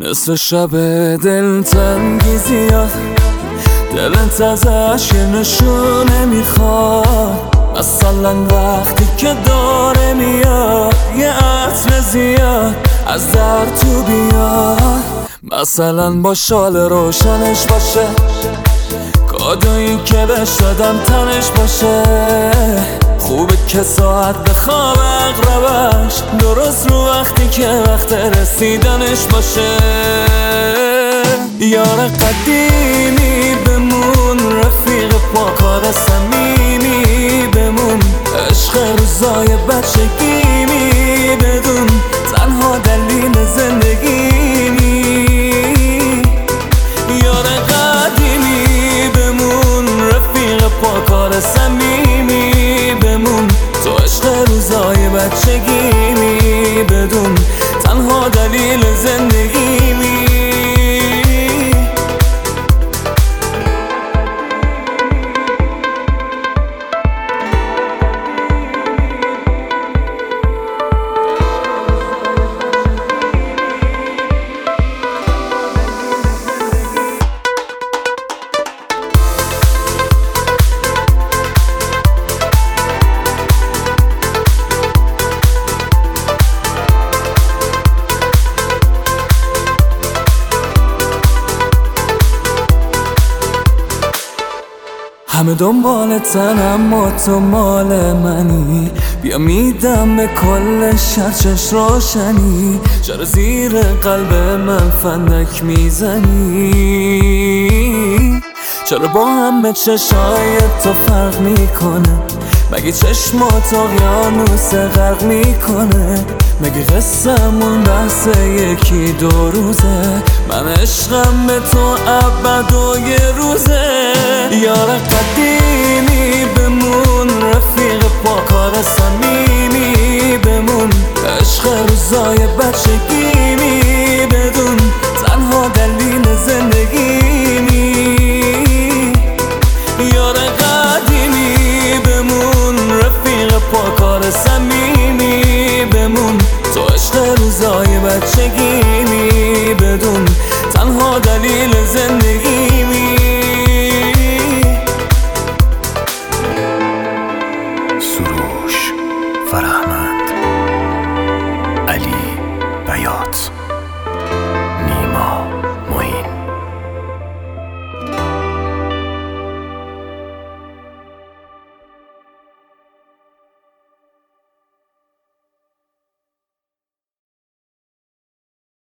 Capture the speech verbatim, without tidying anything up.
نصف شب دلتنگی زیاد، دلت ازش یه نشونه میخواد. مثلا وقتی که داره میاد یه عطر زیاد از در تو بیاد. مثلا با شال روشنش باشه، کادویی که بهش دادم تنش باشه. خوبه که ساعت بخواب اقربش درست رو وقتی که وقت رسیدنش باشه. یار قدیمی بمون، رفیق پاکار صمیمی بمون، عشق روزای بچگیمی بدون، تنها دلیل زندگیمی. یار قدیمی بمون، رفیق پاکار صمیمی بمون، تو عشق روزای بچگیمی بدون، تنها دلیل زندگیمی. همه دنبالتن اما تو مال منی، بیا میدم به کل شهر چش روشنی. چرا زیر قلب من فندک میزنی؟ چرا با همه چشای تو فرق میکنه؟ مگه چشمات اقیانوس غرق میکنه؟ مگه قصه‌مون بحث یکی دو روزه؟ من عشقم به تو ابد و یه روزه. یار قدیمی بمون، رفیق پاکار صمیمی بمون، عشق روزای بچگیمی